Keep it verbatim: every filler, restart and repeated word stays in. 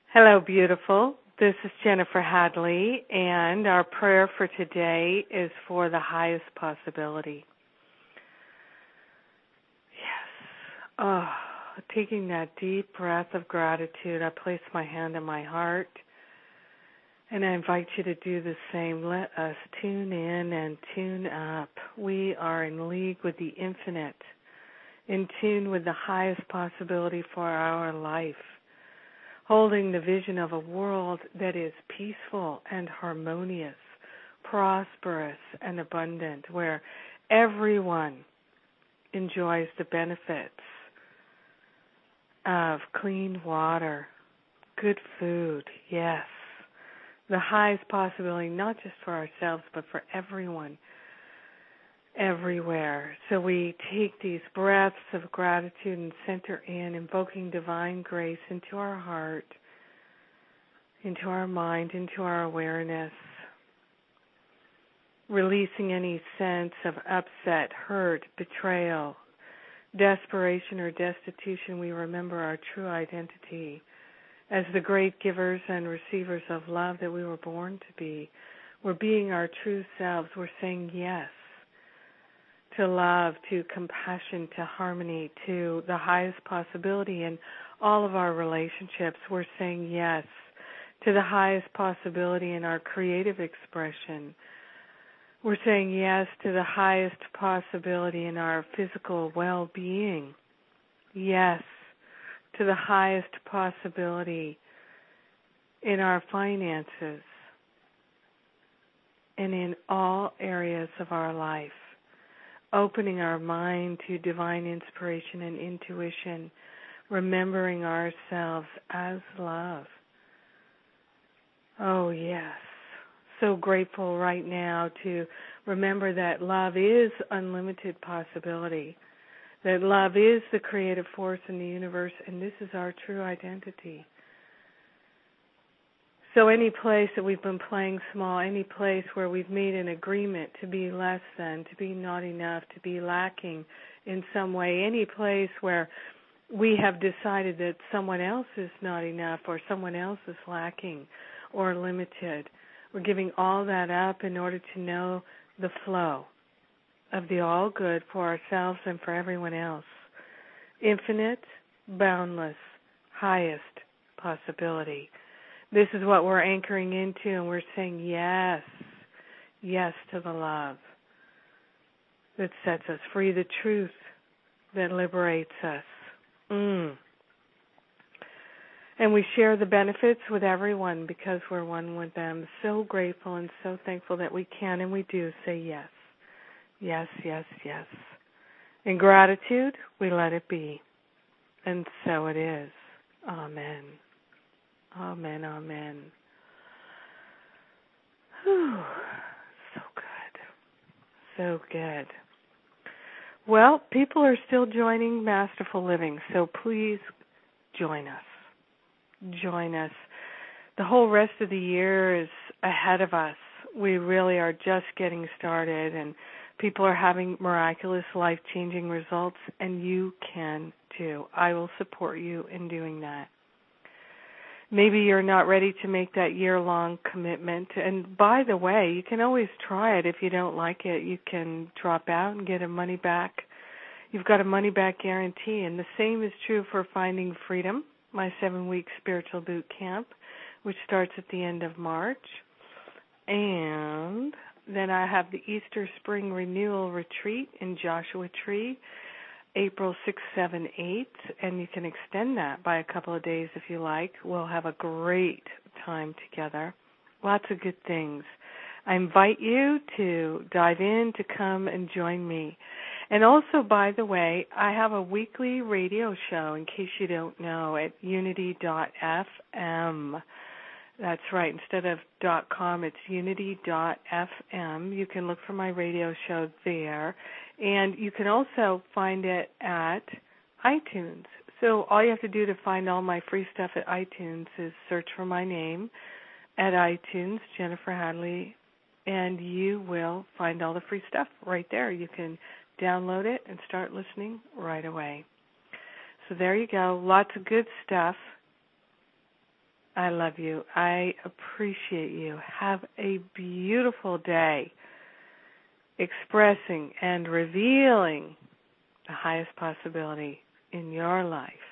Hello, beautiful. This is Jennifer Hadley, and our prayer for today is for the highest possibility. Yes. Oh, taking that deep breath of gratitude, I place my hand on my heart, and I invite you to do the same. Let us tune in and tune up. We are in league with the infinite, in tune with the highest possibility for our life, holding the vision of a world that is peaceful and harmonious, prosperous and abundant, where everyone enjoys the benefits of clean water, good food, yes, the highest possibility, not just for ourselves, but for everyone, everywhere. So we take these breaths of gratitude and center in, invoking divine grace into our heart, into our mind, into our awareness, releasing any sense of upset, hurt, betrayal, desperation, or destitution. We remember our true identity as the great givers and receivers of love that we were born to be. We're being our true selves. We're saying yes to love, to compassion, to harmony, to the highest possibility in all of our relationships. We're saying yes to the highest possibility in our creative expression. We're saying yes to the highest possibility in our physical well-being. Yes to the highest possibility in our finances and in all areas of our life. Opening our mind to divine inspiration and intuition, remembering ourselves as love. Oh, yes. So grateful right now to remember that love is unlimited possibility, that love is the creative force in the universe, and this is our true identity. So any place that we've been playing small, any place where we've made an agreement to be less than, to be not enough, to be lacking in some way, any place where we have decided that someone else is not enough or someone else is lacking or limited, we're giving all that up in order to know the flow of the all good for ourselves and for everyone else. Infinite, boundless, highest possibility. This is what we're anchoring into, and we're saying yes, yes to the love that sets us free, the truth that liberates us. Mm. And we share the benefits with everyone because we're one with them. So grateful and so thankful that we can and we do say yes, yes, yes, yes. In gratitude, we let it be. And so it is. Amen. Amen, amen. Whew. So good. So good. Well, people are still joining Masterful Living, so please join us. Join us. The whole rest of the year is ahead of us. We really are just getting started, and people are having miraculous, life-changing results, and you can too. I will support you in doing that. Maybe you're not ready to make that year-long commitment. And by the way, you can always try it. If you don't like it, you can drop out and get a money back. You've got a money-back guarantee. And the same is true for Finding Freedom, my seven-week spiritual boot camp, which starts at the end of March. And then I have the Easter Spring Renewal Retreat in Joshua Tree, April sixth, seventh, eighth, and you can extend that by a couple of days if you like. We'll have a great time together. Lots of good things. I invite you to dive in, to come and join me. And also, by the way, I have a weekly radio show, in case you don't know, at unity dot f m. That's right. Instead of .com, it's unity dot f m. You can look for my radio show there. And you can also find it at iTunes. So all you have to do to find all my free stuff at iTunes is search for my name at iTunes, Jennifer Hadley, and you will find all the free stuff right there. You can download it and start listening right away. So there you go. Lots of good stuff. I love you. I appreciate you. Have a beautiful day expressing and revealing the highest possibility in your life.